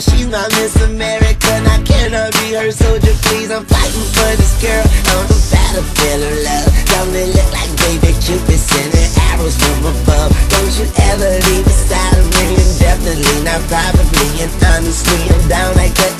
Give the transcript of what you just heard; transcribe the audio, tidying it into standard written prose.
she's my Miss America, and I cannot be her soldier, please. I'm fighting for this girl on the battlefield of love. Don't it look like baby Cupid sending arrows from above? Don't you ever leave beside of me, and definitely not probably, and honestly I'm down like that